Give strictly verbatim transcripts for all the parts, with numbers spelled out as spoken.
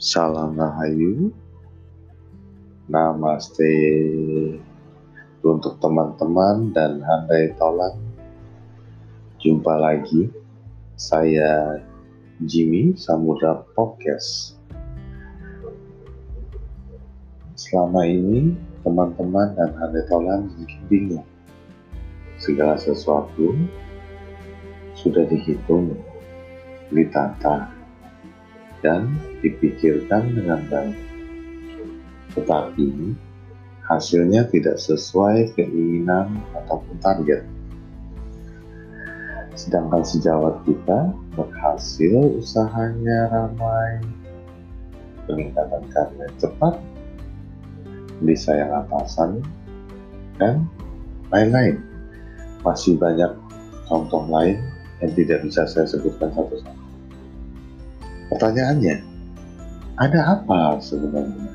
Salam Rahayu, Namaste untuk teman-teman dan handai tolan. Jumpa lagi, saya Jimmy Samudra Podcast. Selama ini teman-teman dan handai tolan mungkin bingung. Segala sesuatu sudah dihitung, ditata, dan dipikirkan dengan baik. Tetapi hasilnya tidak sesuai keinginan ataupun target. Sedangkan sejawat kita berhasil, usahanya ramai, peningkatan karirnya cepat, disayang atasan, dan lain-lain. Masih banyak contoh lain yang tidak bisa saya sebutkan satu-satu. Pertanyaannya, ada apa sebenarnya?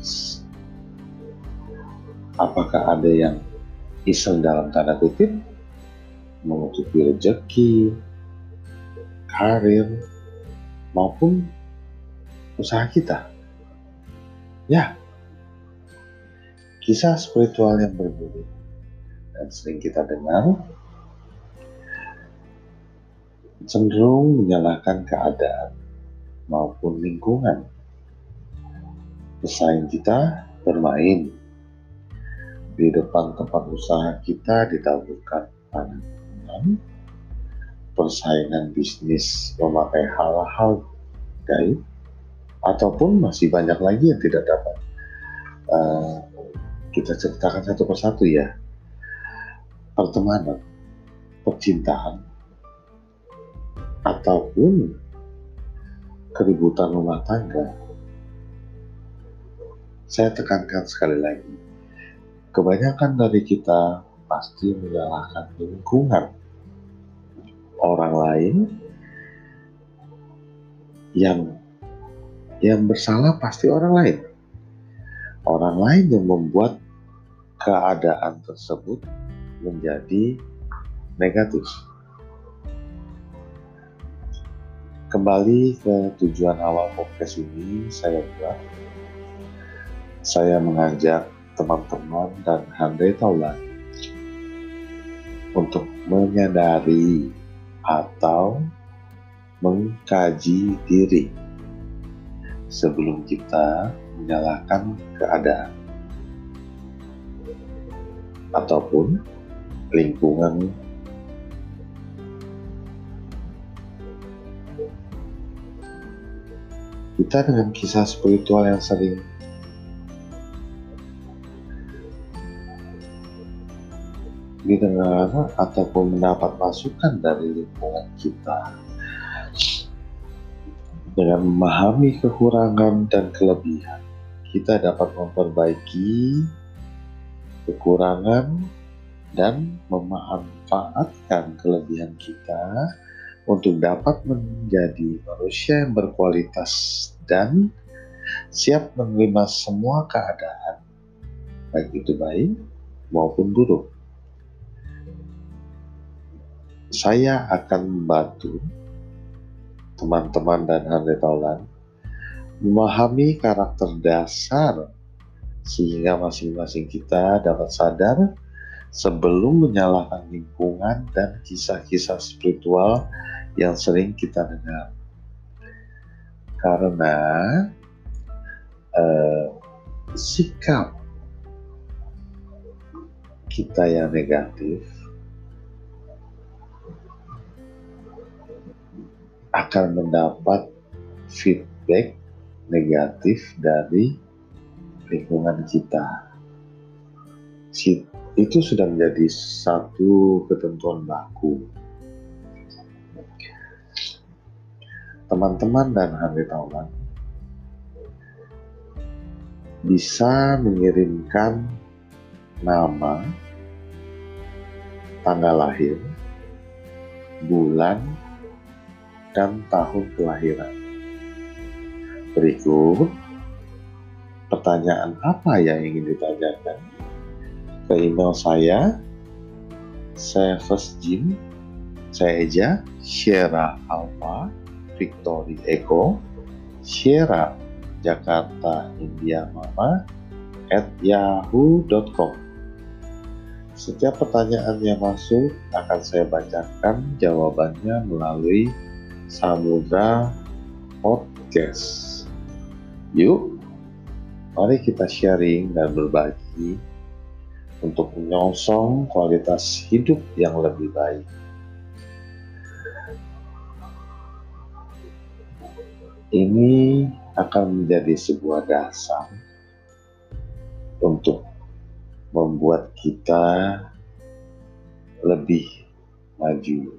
Apakah ada yang iseng dalam tanda kutip menutupi rezeki, karir, maupun usaha kita? Ya, kisah spiritual yang berbeda dan sering kita dengar cenderung menyalahkan keadaan maupun lingkungan. Pesaing kita bermain di depan tempat usaha kita, ditaburkan panah, persaingan bisnis memakai hal-hal gaib, ataupun masih banyak lagi yang tidak dapat uh, kita ceritakan satu persatu ya. Pertemanan, percintaan, ataupun keributan rumah tangga. Saya tekankan sekali lagi, kebanyakan dari kita pasti menyalahkan lingkungan, orang lain. Yang yang bersalah pasti orang lain. Orang lain yang membuat keadaan tersebut menjadi negatif. Kembali ke tujuan awal podcast ini saya buat. Saya mengajak teman-teman dan handai tolan untuk menyadari atau mengkaji diri sebelum kita menyalahkan keadaan ataupun lingkungan. Kita dengan kisah spiritual yang sering didengar ataupun mendapat masukan dari lingkungan kita, dengan memahami kekurangan dan kelebihan, kita dapat memperbaiki kekurangan dan memanfaatkan kelebihan kita untuk dapat menjadi manusia yang berkualitas dan siap menerima semua keadaan, baik itu baik maupun buruk. Saya akan membantu teman-teman dan handai tolan memahami karakter dasar sehingga masing-masing kita dapat sadar sebelum menyalahkan lingkungan dan kisah-kisah spiritual yang sering kita dengar. Karena eh, sikap kita yang negatif akan mendapat feedback negatif dari lingkungan kita. Itu sudah menjadi satu ketentuan baku. Teman-teman dan handai tolan bisa mengirimkan nama, tanggal lahir, bulan, dan tahun kelahiran. Berikut pertanyaan apa yang ingin ditanyakan ke email saya, saya first Jim, saya Eja, Sierra Alpha, Victory Echo, Sierra jakarta india mama at yahoo dot com. Setiap pertanyaan yang masuk akan saya bacakan jawabannya melalui Samudra Podcast. Yuk, mari kita sharing dan berbagi untuk menyongsong kualitas hidup yang lebih baik. Ini akan menjadi sebuah dasar untuk membuat kita lebih maju.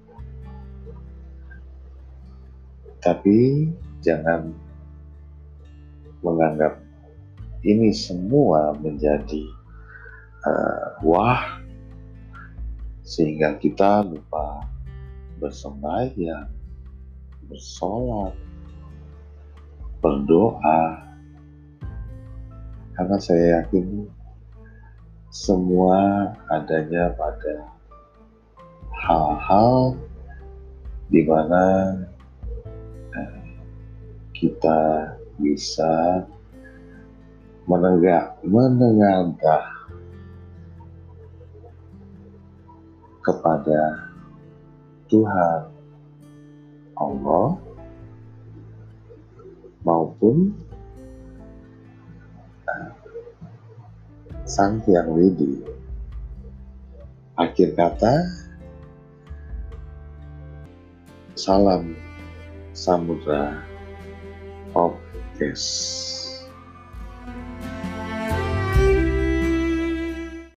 Tapi jangan menganggap ini semua menjadi uh, wah, sehingga kita lupa bersembahyang, bersolat, berdoa. Karena saya yakin semua adanya pada hal-hal di mana kita bisa menenggak, menengadah kepada Tuhan Allah maupun Sang Hyang Widi. Akhir kata, salam Samudra Podcast.